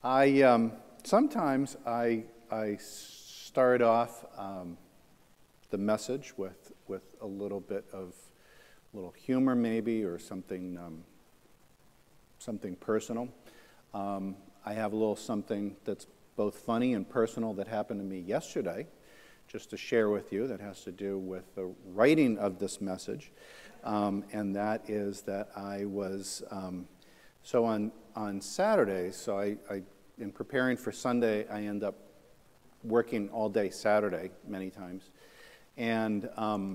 Sometimes I start off the message with a little bit of humor maybe, or something personal. I have a little something that's both funny and personal that happened to me yesterday, just to share with you, that has to do with the writing of this message. And that is that I was, so on Saturday, so I in preparing for Sunday, I end up working all day Saturday many times. And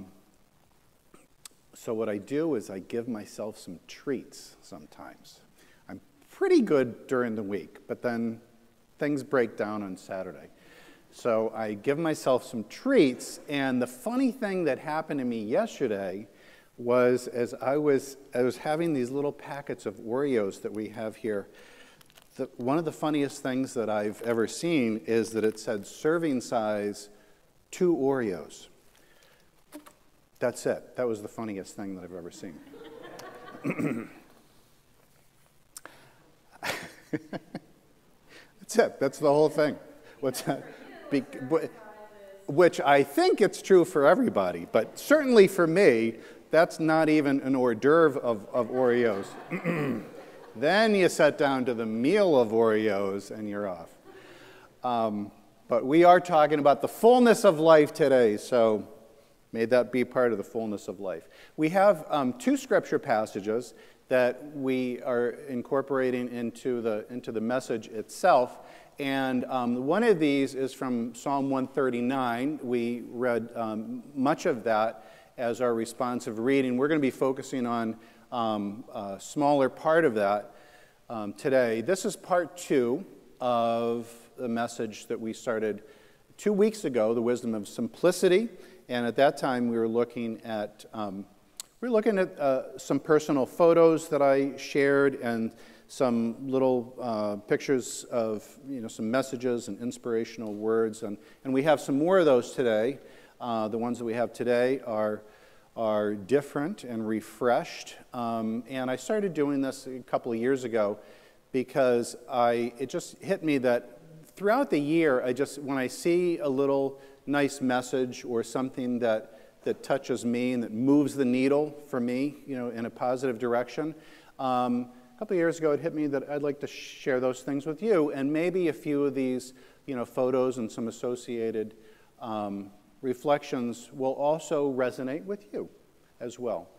so what I do is I give myself some treats sometimes. I'm pretty good during the week, but then things break down on Saturday. So I give myself some treats, and the funny thing that happened to me yesterday was, as I was having these little packets of Oreos that we have here, one of the funniest things that I've ever seen is that it said serving size 2 Oreos. That's it. That was the funniest thing that I've ever seen. That's it. That's the whole thing. What's that? Which I think it's true for everybody, but certainly for me, that's not even an hors d'oeuvre of Oreos. Then you sit down to the meal of Oreos and you're off. But we are talking about the fullness of life today, so may that be part of the fullness of life. We have 2 scripture passages that we are incorporating into the message itself. And one of these is from Psalm 139. We read much of that as our responsive reading. We're going to be focusing on a smaller part of that today. This is part 2 of the message that we started 2 weeks ago, The Wisdom of Simplicity. And at that time, we were looking at some personal photos that I shared, and some little pictures of some messages and inspirational words, and we have some more of those today. The ones that we have today are different and refreshed, and I started doing this a couple of years ago because it just hit me that throughout the year, when I see a little nice message or something that touches me and that moves the needle for me, in a positive direction. A couple of years ago, it hit me that I'd like to share those things with you, and maybe a few of these, photos and some associated reflections will also resonate with you as well.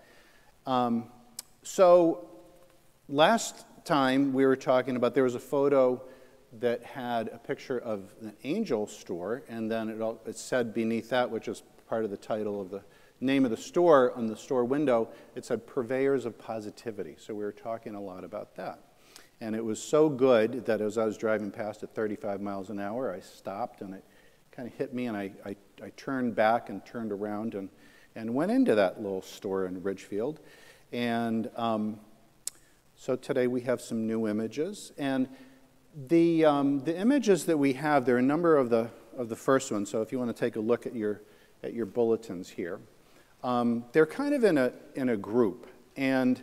So last time we were talking about, there was a photo that had a picture of an angel store, and then it said beneath that, which is part of the title of the name of the store, on the store window, it said Purveyors of Positivity. So we were talking a lot about that. And it was so good that as I was driving past at 35 miles an hour, I stopped, and it kind of hit me, and I turned back and turned around and went into that little store in Ridgefield. And so today we have some new images. And the images that we have, there are a number of the first ones. So if you want to take a look at your bulletins here, they're kind of in a group. And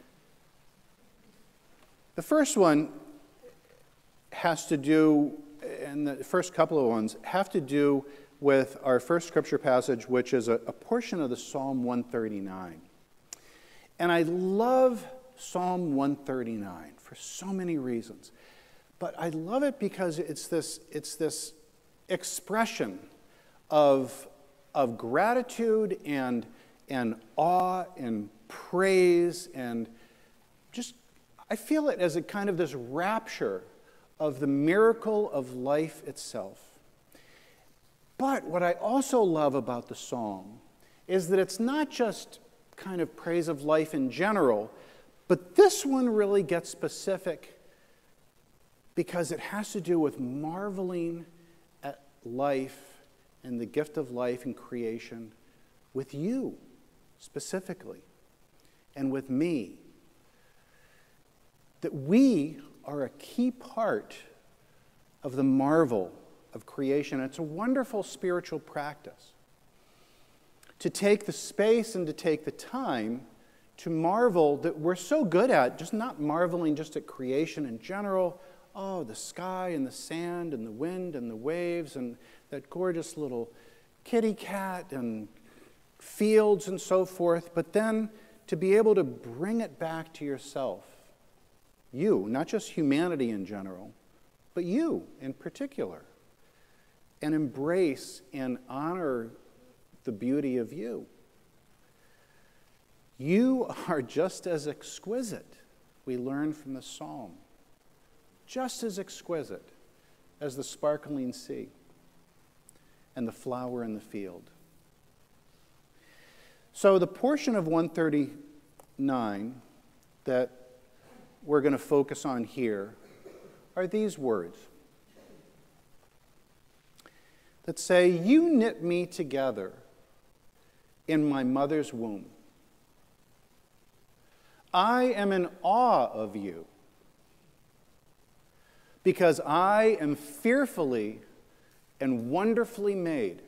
the first one has to do, and the first couple of ones have to do with our first scripture passage, which is a portion of the Psalm 139. And I love Psalm 139 for so many reasons. But I love it because it's this expression of gratitude and awe and praise, and just, I feel it as a kind of this rapture of the miracle of life itself. But what I also love about the psalm is that it's not just kind of praise of life in general, but this one really gets specific because it has to do with marveling at life and the gift of life and creation with you specifically, and with me. That we are a key part of the marvel of creation. It's a wonderful spiritual practice to take the space and to take the time to marvel, that we're so good at, just not marveling just at creation in general, oh, the sky and the sand and the wind and the waves and that gorgeous little kitty cat and fields and so forth, but then to be able to bring it back to yourself, you, not just humanity in general, but you in particular, and embrace and honor the beauty of you. You are just as exquisite, we learn from the psalm, just as exquisite as the sparkling sea and the flower in the field. So the portion of 139 that we're going to focus on here are these words that say, "You knit me together in my mother's womb. I am in awe of you, because I am fearfully and wonderfully made."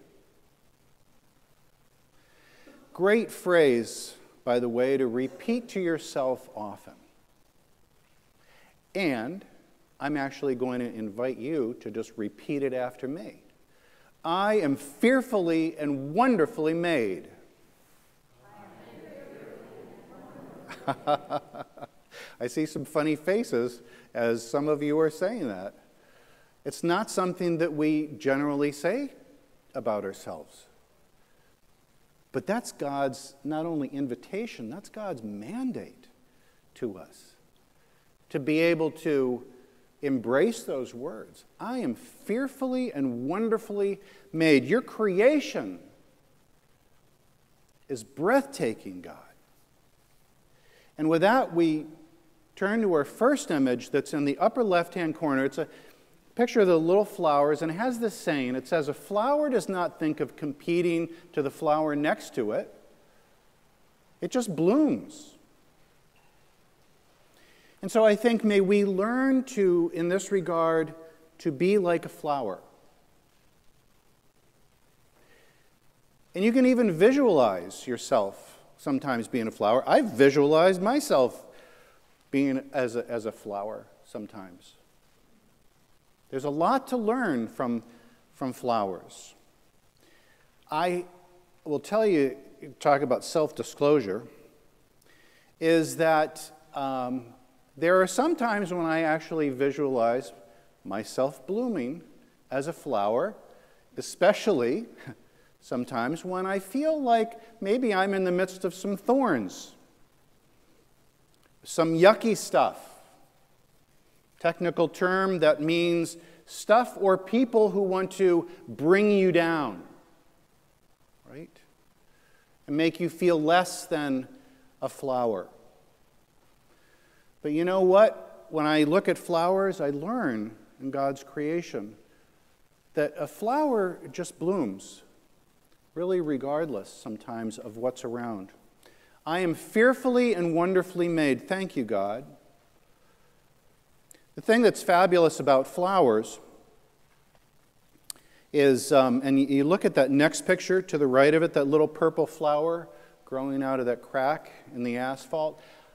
Great phrase, by the way, to repeat to yourself often. And I'm actually going to invite you to just repeat it after me. I am fearfully and wonderfully made. I see some funny faces as some of you are saying that. It's not something that we generally say about ourselves. But that's God's not only invitation, that's God's mandate to us. To be able to embrace those words. I am fearfully and wonderfully made. Your creation is breathtaking, God. And with that, we turn to our first image that's in the upper left-hand corner. It's a picture of the little flowers, and it has this saying. It says, "A flower does not think of competing to the flower next to it. It just blooms." And so I think may we learn to, in this regard, to be like a flower. And you can even visualize yourself sometimes being a flower. I've visualized myself being as a flower sometimes. There's a lot to learn from flowers. I will tell you, talk about self-disclosure, is that there are some times when I actually visualize myself blooming as a flower, especially sometimes when I feel like maybe I'm in the midst of some thorns, some yucky stuff. Technical term that means stuff or people who want to bring you down, right? And make you feel less than a flower. But you know what? When I look at flowers, I learn in God's creation that a flower just blooms, really regardless sometimes of what's around. I am fearfully and wonderfully made. Thank you, God. The thing that's fabulous about flowers is, and you look at that next picture to the right of it, that little purple flower growing out of that crack in the asphalt.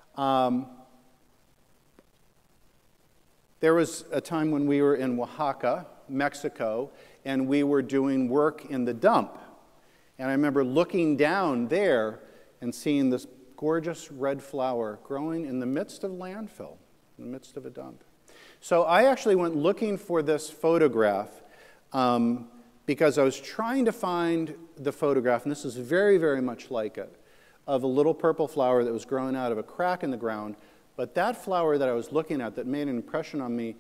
There was a time when we were in Oaxaca, Mexico, and we were doing work in the dump. And I remember looking down there and seeing this gorgeous red flower growing in the midst of landfill, in the midst of a dump. So I actually went looking for this photograph because I was trying to find the photograph, and this is very, very much like it, of a little purple flower that was growing out of a crack in the ground. But that flower that I was looking at that made an impression on me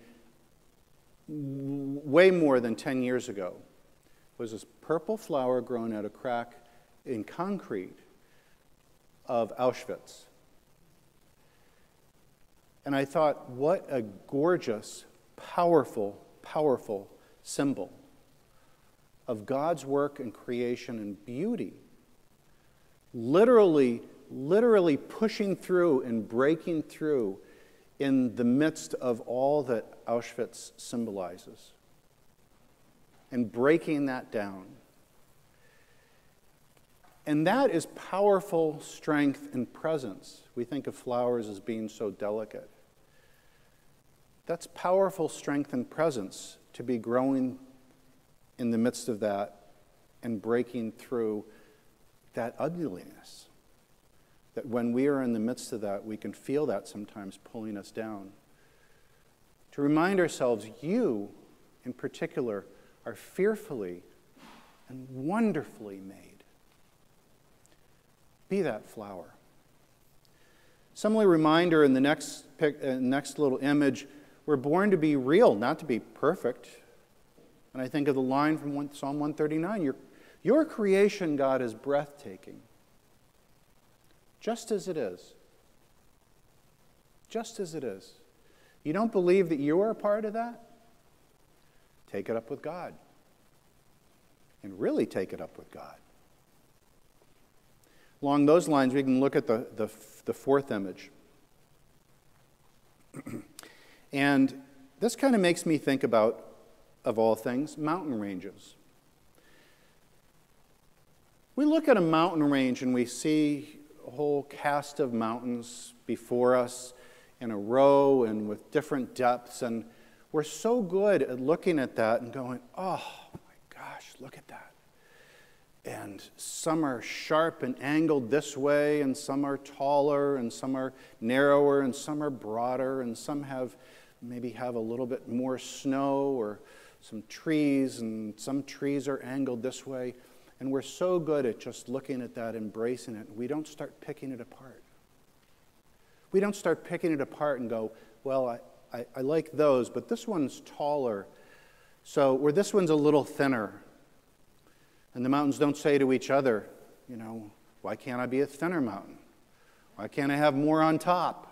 way more than 10 years ago was this purple flower growing out of a crack in concrete of Auschwitz. And I thought, what a gorgeous, powerful, powerful symbol of God's work and creation and beauty. Literally pushing through and breaking through in the midst of all that Auschwitz symbolizes. And breaking that down. And that is powerful strength and presence. We think of flowers as being so delicate. That's powerful strength and presence to be growing in the midst of that and breaking through that ugliness. That when we are in the midst of that, we can feel that sometimes pulling us down. To remind ourselves, you in particular are fearfully and wonderfully made. Be that flower. Similar reminder in the next little image, we're born to be real, not to be perfect. And I think of the line from Psalm 139, your creation, God, is breathtaking. Just as it is. Just as it is. You don't believe that you are a part of that? Take it up with God. And really take it up with God. Along those lines, we can look at the fourth image. And this kind of makes me think about, of all things, mountain ranges. We look at a mountain range and we see a whole cast of mountains before us in a row and with different depths, and we're so good at looking at that and going, oh my gosh, look at that. And some are sharp and angled this way, and some are taller, and some are narrower, and some are broader, and some maybe have a little bit more snow or some trees, and some trees are angled this way. And we're so good at just looking at that, embracing it, we don't start picking it apart. We don't start picking it apart and go, well, I like those, but this one's taller, or this one's a little thinner. And the mountains don't say to each other, why can't I be a thinner mountain? Why can't I have more on top?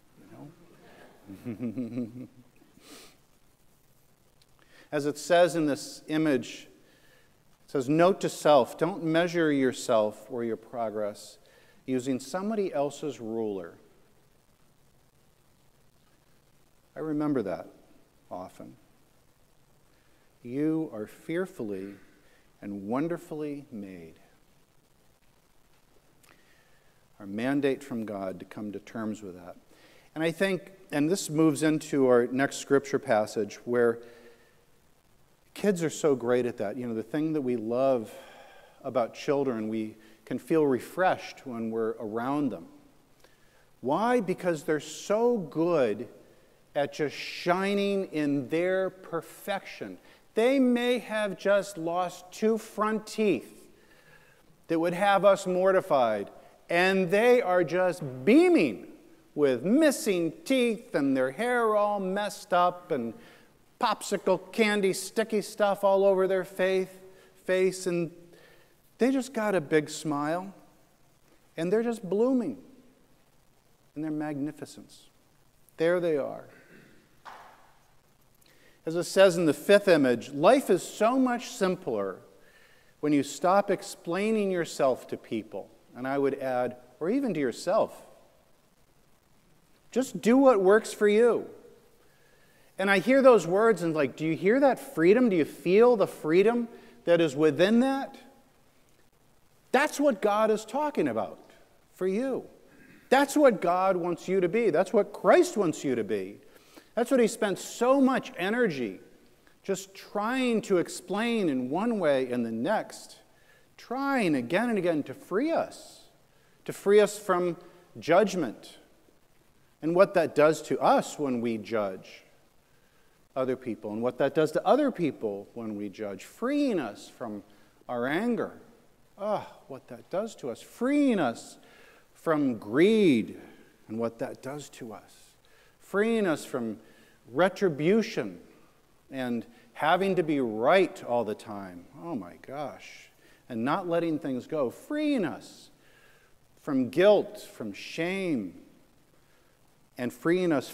As it says in this image, it says, note to self, don't measure yourself or your progress using somebody else's ruler. I remember that often. You are fearfully and wonderfully made. Our mandate from God to come to terms with that. And I think, and this moves into our next scripture passage where kids are so great at that. The thing that we love about children, we can feel refreshed when we're around them. Why? Because they're so good at just shining in their perfection. They may have just lost 2 front teeth that would have us mortified, and they are just beaming with missing teeth and their hair all messed up and popsicle candy sticky stuff all over their face, and they just got a big smile, and they're just blooming in their magnificence. There they are. As it says in the 5th image, life is so much simpler when you stop explaining yourself to people. And I would add, or even to yourself. Just do what works for you. And I hear those words and do you hear that freedom? Do you feel the freedom that is within that? That's what God is talking about for you. That's what God wants you to be. That's what Christ wants you to be. That's what he spent so much energy just trying to explain in one way and the next, trying again and again to free us from judgment and what that does to us when we judge other people and what that does to other people when we judge, freeing us from our anger. What that does to us, freeing us from greed and what that does to us, freeing us from retribution and having to be right all the time. Oh my gosh. And not letting things go, freeing us from guilt, from shame, and freeing us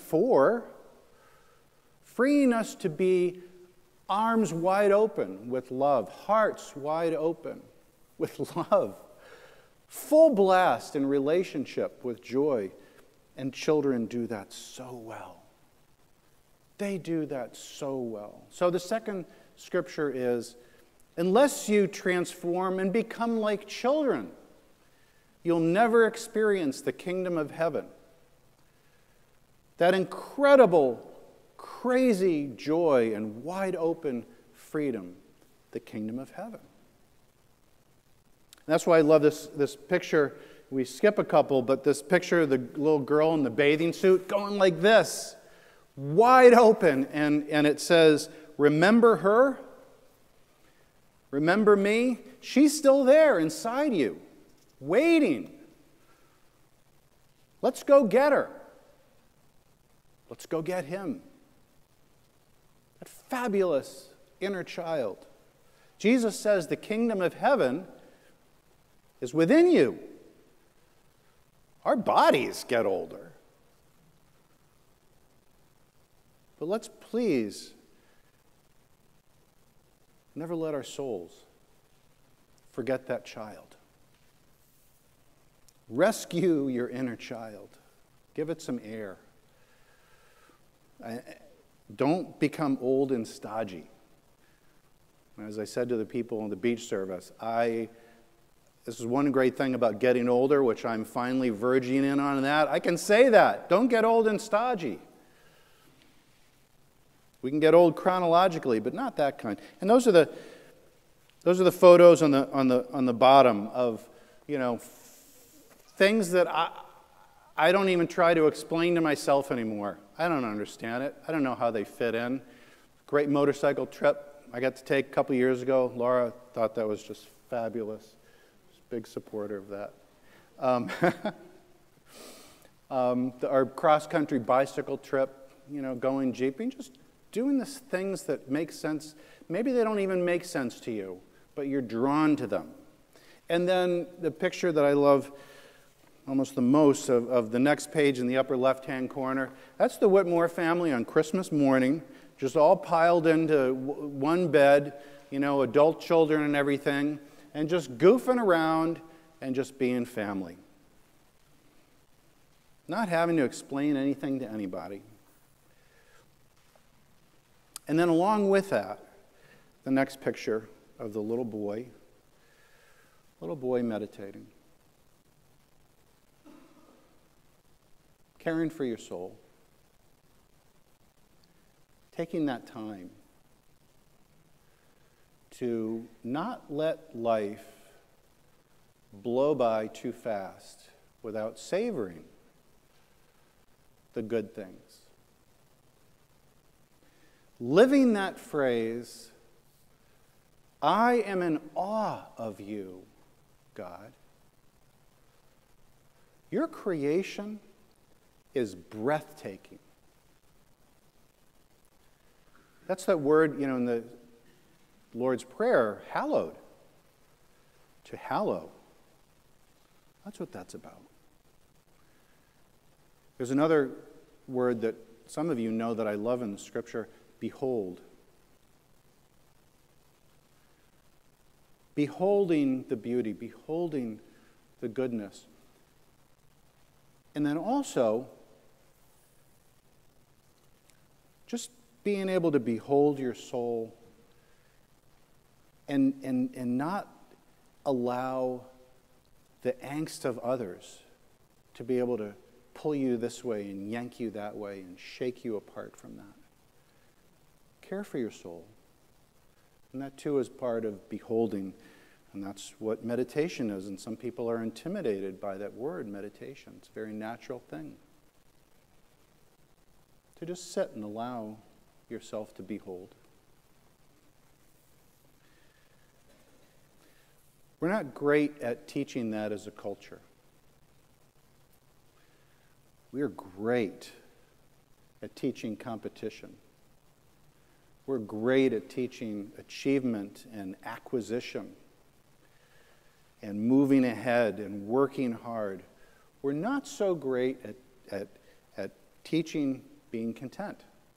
to be arms wide open with love, hearts wide open with love, full blast in relationship with joy. And children do that so well. They do that so well. So the second scripture is, unless you transform and become like children, you'll never experience the kingdom of heaven. That incredible crazy joy and wide open freedom, the kingdom of heaven. That's why I love this picture. We skip a couple, but this picture of the little girl in the bathing suit going like this, wide open, and it says, remember her? Remember me? She's still there inside you, waiting. Let's go get her. Let's go get him. That fabulous inner child. Jesus says the kingdom of heaven is within you. Our bodies get older. But let's please never let our souls forget that child. Rescue your inner child. Give it some air. Don't become old and stodgy. As I said to the people in the beach service, this is one great thing about getting older, which I'm finally verging in on that. I can say that. Don't get old and stodgy. We can get old chronologically, but not that kind. And those are the photos on the bottom of, things that I don't even try to explain to myself anymore. I don't understand it. I don't know how they fit in. Great motorcycle trip I got to take a couple years ago. Laura thought that was just fabulous. Big supporter of that. Our cross-country bicycle trip, going jeeping, just doing the things that make sense. Maybe they don't even make sense to you, but you're drawn to them. And then the picture that I love almost the most of the next page in the upper left-hand corner, that's the Whitmore family on Christmas morning, just all piled into one bed, adult children and everything, and just goofing around and just being family. Not having to explain anything to anybody. And then along with that, the next picture of the little boy meditating. Caring for your soul. Taking that time to not let life blow by too fast without savoring the good things. Living that phrase, I am in awe of you, God. Your creation is breathtaking. That's that word, in the Lord's Prayer, hallowed. To hallow. That's what that's about. There's another word that some of you know that I love in the Scripture, behold. Beholding the beauty, beholding the goodness. And then also, just being able to behold your soul and not allow the angst of others to be able to pull you this way and yank you that way and shake you apart from that. Care for your soul. And that too is part of beholding. And that's what meditation is. And some people are intimidated by that word, meditation. It's a very natural thing. To just sit and allow yourself to behold. We're not great at teaching that as a culture. We are great at teaching competition. We're great at teaching achievement and acquisition and moving ahead and working hard. We're not so great at teaching being content.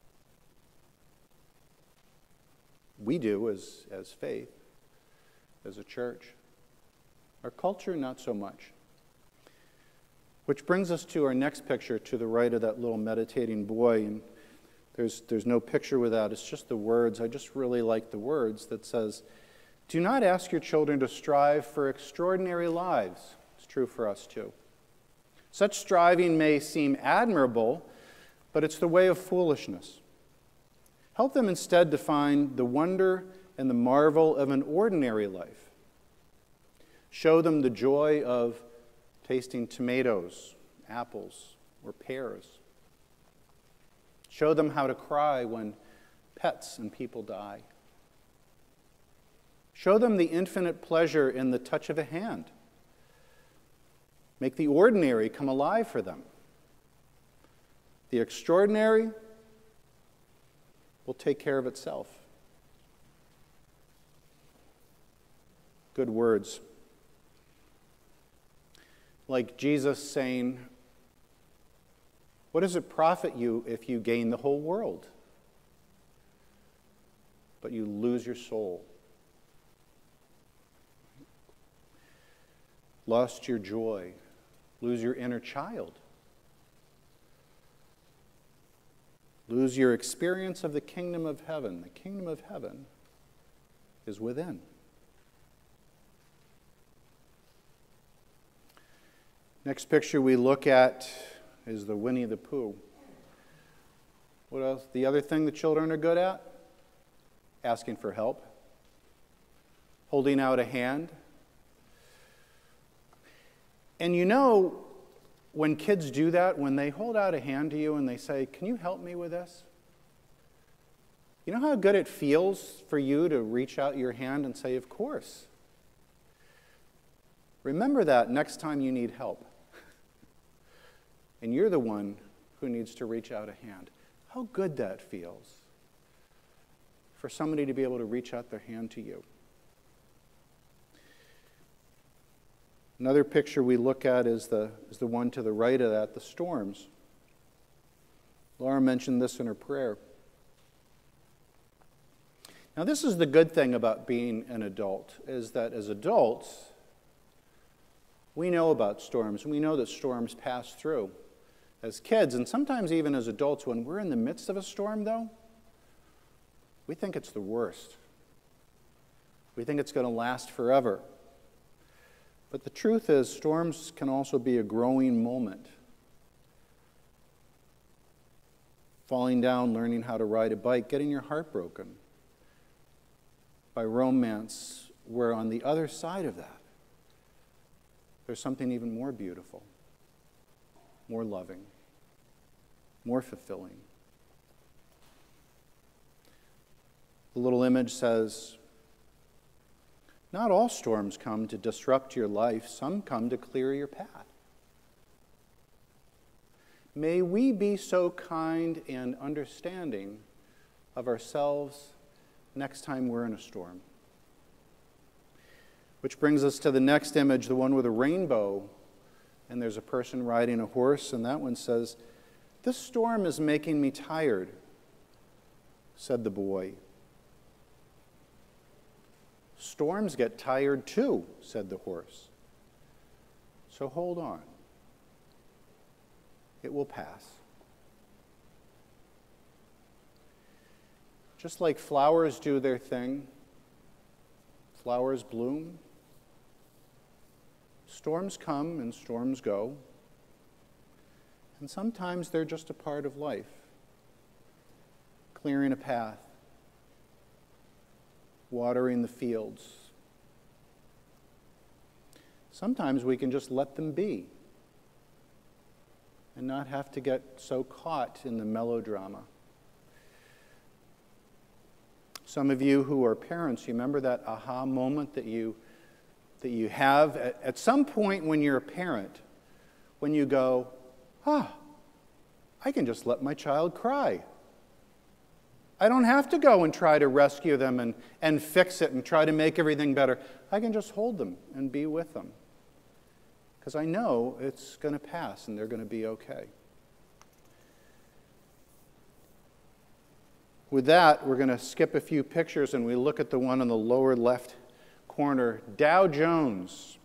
We do as faith, as a church. Our culture, not so much. Which brings us to our next picture to the right of that little meditating boy. And there's no picture with that. It's just the words. I just really like the words that says, do not ask your children to strive for extraordinary lives. It's true for us too. Such striving may seem admirable, but it's the way of foolishness. Help them instead to find the wonder and the marvel of an ordinary life. Show them the joy of tasting tomatoes, apples, or pears. Show them how to cry when pets and people die. Show them the infinite pleasure in the touch of a hand. Make the ordinary come alive for them. The extraordinary will take care of itself. Good words. Like Jesus saying, what does it profit you if you gain the whole world, but you lose your soul? Lost your joy, lose your inner child, lose your experience of the kingdom of heaven. The kingdom of heaven is within. Next picture we look at is the Winnie the Pooh. What else? The other thing the children are good at? Asking for help, holding out a hand. And you know, when kids do that, when they hold out a hand to you and they say, "Can you help me with this?" You know how good it feels for you to reach out your hand and say, "Of course." Remember that next time you need help. And you're the one who needs to reach out a hand. How good that feels for somebody to be able to reach out their hand to you. Another picture we look at is the one to the right of that, the storms. Laura mentioned this in her prayer. Now, this is the good thing about being an adult, is that as adults, we know about storms. We know that storms pass through. As kids, and sometimes even as adults, when we're in the midst of a storm, though, we think it's the worst. We think it's going to last forever. But the truth is, storms can also be a growing moment. Falling down, learning how to ride a bike, getting your heart broken by romance, where on the other side of that, there's something even more beautiful, more loving, more fulfilling. The little image says, not all storms come to disrupt your life. Some come to clear your path. May we be so kind and understanding of ourselves next time we're in a storm. Which brings us to the next image, the one with a rainbow. And there's a person riding a horse, and that one says, "This storm is making me tired," said the boy. "Storms get tired too," said the horse. "So hold on. It will pass." Just like flowers do their thing, flowers bloom, storms come and storms go, and sometimes they're just a part of life, clearing a path, watering the fields. Sometimes we can just let them be and not have to get so caught in the melodrama. Some of you who are parents, you remember that aha moment that you have at some point when you're a parent, when you go, I can just let my child cry. I don't have to go and try to rescue them and fix it and try to make everything better. I can just hold them and be with them, because I know it's going to pass and they're going to be okay. With that, we're going to skip a few pictures and we look at the one on the lower left corner, Dow Jones.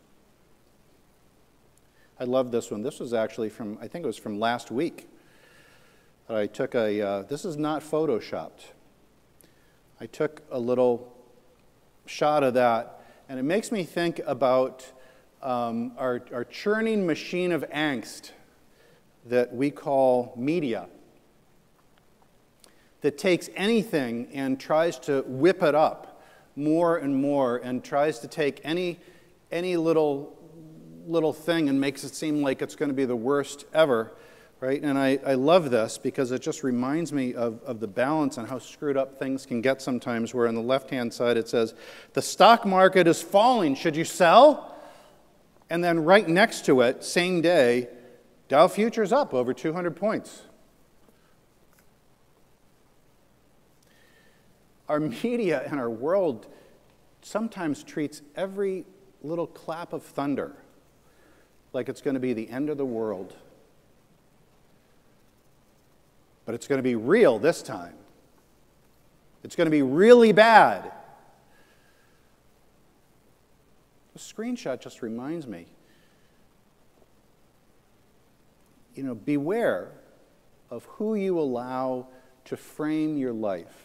I love this one. This was actually from, I think it was from last week. I took this is not photoshopped. I took a little shot of that, and it makes me think about our churning machine of angst that we call media. that takes anything and tries to whip it up more and more, and tries to take any little thing and makes it seem like it's going to be the worst ever, right? And I love this because it just reminds me of the balance and how screwed up things can get sometimes, where on the left-hand side it says, the stock market is falling, should you sell? And then right next to it, same day, Dow futures up over 200 points. Our media and our world sometimes treats every little clap of thunder like it's going to be the end of the world. But it's going to be real this time. It's going to be really bad. The screenshot just reminds me, beware of who you allow to frame your life.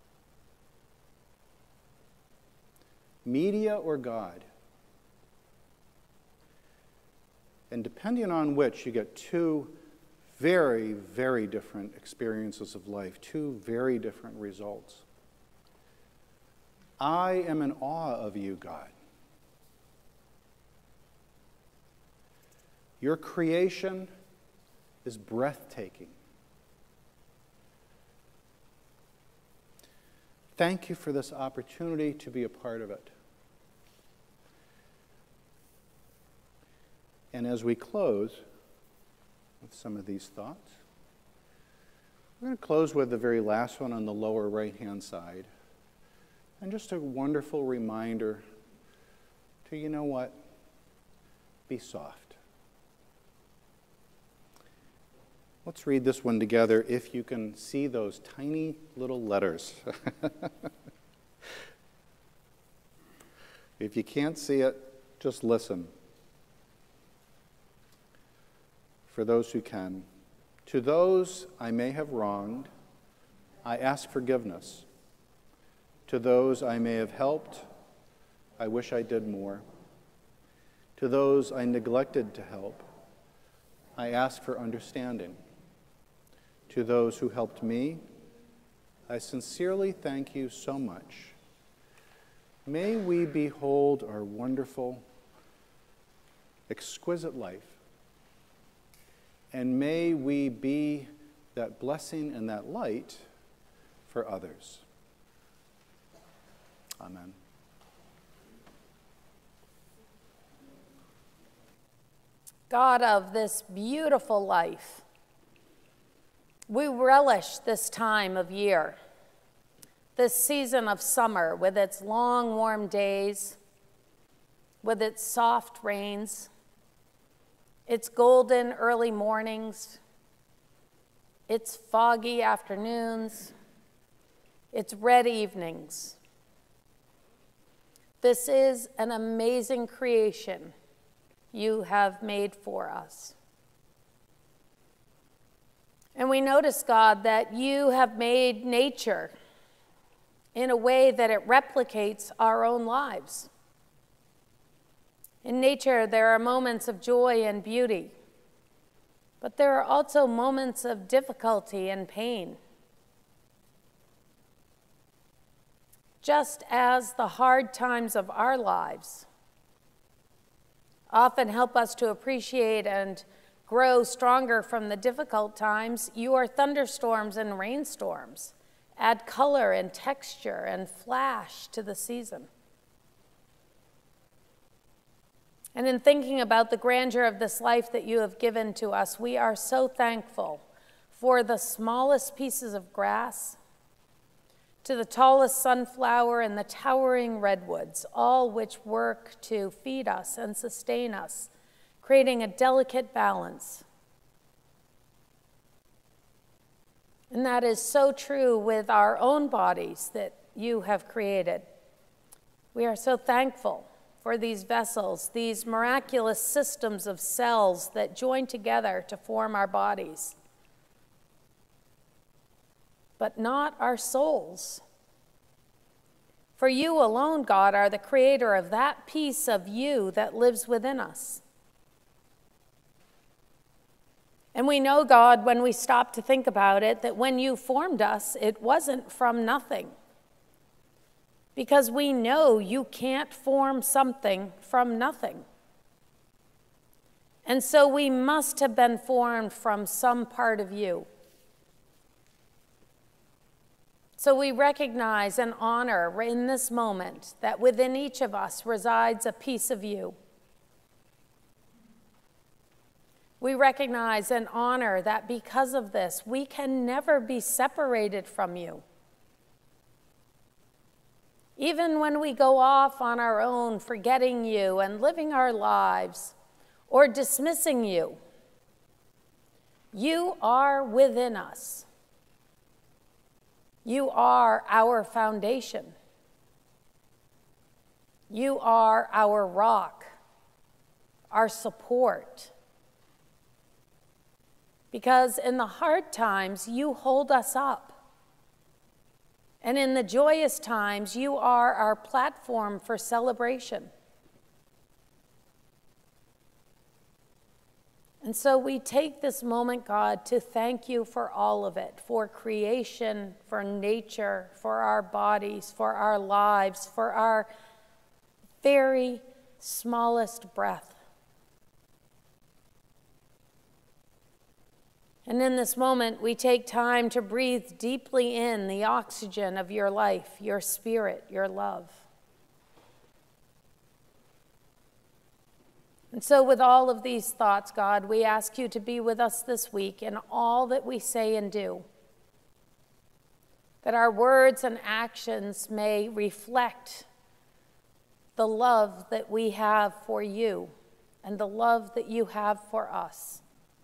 Media or God. And depending on which, you get two very, very different experiences of life, two very different results. I am in awe of you, God. Your creation is breathtaking. Thank you for this opportunity to be a part of it. And as we close with some of these thoughts, we're going to close with the very last one on the lower right-hand side. And just a wonderful reminder to, you know what? Be soft. Let's read this one together if you can see those tiny little letters. If you can't see it, just listen. For those who can. To those I may have wronged, I ask forgiveness. To those I may have helped, I wish I did more. To those I neglected to help, I ask for understanding. To those who helped me, I sincerely thank you so much. May we behold our wonderful, exquisite life, and may we be that blessing and that light for others. Amen. God of this beautiful life, we relish this time of year, this season of summer with its long, warm days, with its soft rains, its golden early mornings, its foggy afternoons, its red evenings. This is an amazing creation you have made for us. And we notice, God, that you have made nature in a way that it replicates our own lives. In nature, there are moments of joy and beauty, but there are also moments of difficulty and pain. Just as the hard times of our lives often help us to appreciate and grow stronger from the difficult times, your thunderstorms and rainstorms add color and texture and flash to the season. And in thinking about the grandeur of this life that you have given to us, we are so thankful for the smallest pieces of grass, to the tallest sunflower and the towering redwoods, all which work to feed us and sustain us, creating a delicate balance. And that is so true with our own bodies that you have created. We are so thankful for these vessels, these miraculous systems of cells that join together to form our bodies. But not our souls. For you alone, God, are the creator of that piece of you that lives within us. And we know, God, when we stop to think about it, that when you formed us, it wasn't from nothing. Because we know you can't form something from nothing. And so we must have been formed from some part of you. So we recognize and honor in this moment that within each of us resides a piece of you. We recognize and honor that because of this, we can never be separated from you. Even when we go off on our own, forgetting you and living our lives, or dismissing you, you are within us. You are our foundation. You are our rock, our support. Because in the hard times, you hold us up. And in the joyous times, you are our platform for celebration. And so we take this moment, God, to thank you for all of it, for creation, for nature, for our bodies, for our lives, for our very smallest breath. And in this moment, we take time to breathe deeply in the oxygen of your life, your spirit, your love. And so with all of these thoughts, God, we ask you to be with us this week in all that we say and do, that our words and actions may reflect the love that we have for you and the love that you have for us.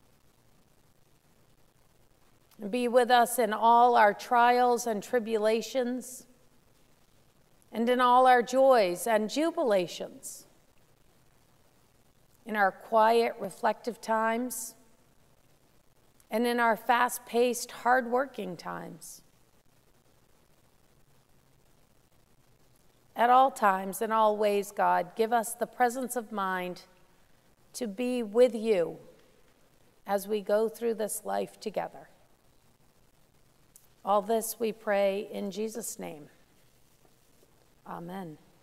And be with us in all our trials and tribulations, and in all our joys and jubilations, in our quiet, reflective times, and in our fast-paced, hard-working times. At all times, in all ways, God, give us the presence of mind to be with you as we go through this life together. All this we pray in Jesus' name. Amen.